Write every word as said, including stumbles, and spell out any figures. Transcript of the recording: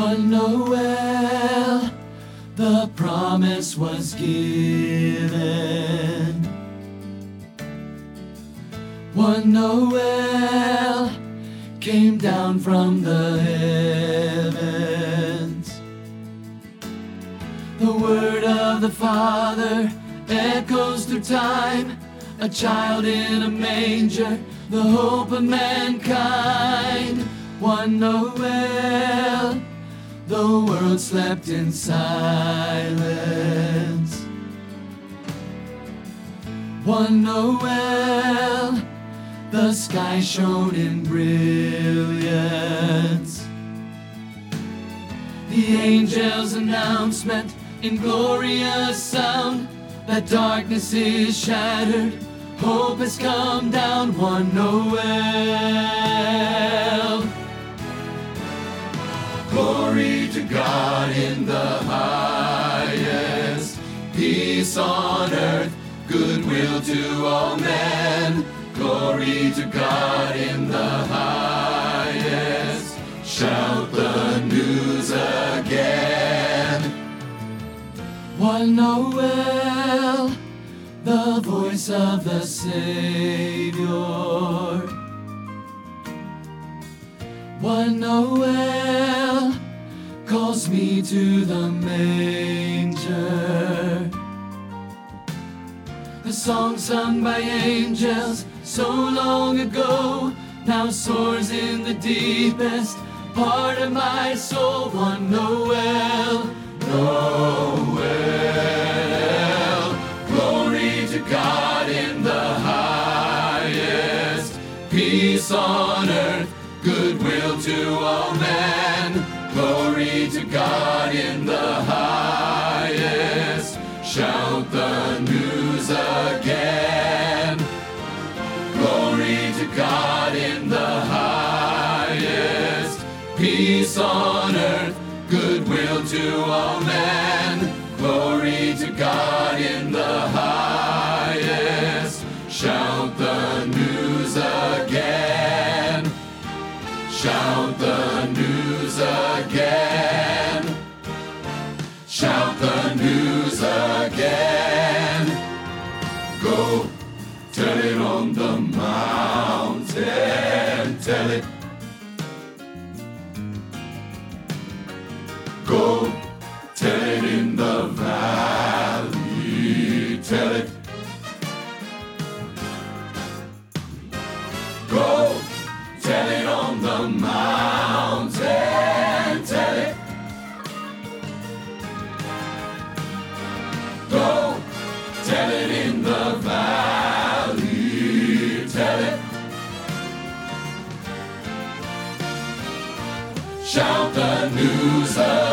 One Noel, the promise was given. One Noel came down from the heavens. The word of the Father echoes through time. A child in a manger, the hope of mankind. One Noel, the world slept in silence. One Noel, the sky shone in brilliance. The angel's announcement in glorious sound, that darkness is shattered, hope has come down. One Noel. Glory to God in the highest, peace on earth, goodwill to all men. Glory to God in the highest, shout the news again. One Noel, the voice of the Savior. One Noel calls me to the manger. The song sung by angels so long ago now soars in the deepest part of my soul. One Noel, Noel. Glory to God in the highest, peace on earth, goodwill to all men. Glory to God in the highest, shout the news again. Glory to God in the highest, peace on earth, goodwill to all men. Glory to God in the highest, shout the news again. Shout the news again. Shout the news again. Go tell it on the mountain, tell it. Go tell it in the valley, tell it. Go tell it on the mountain, tell it. Go tell it in the valley, tell it. Shout the news of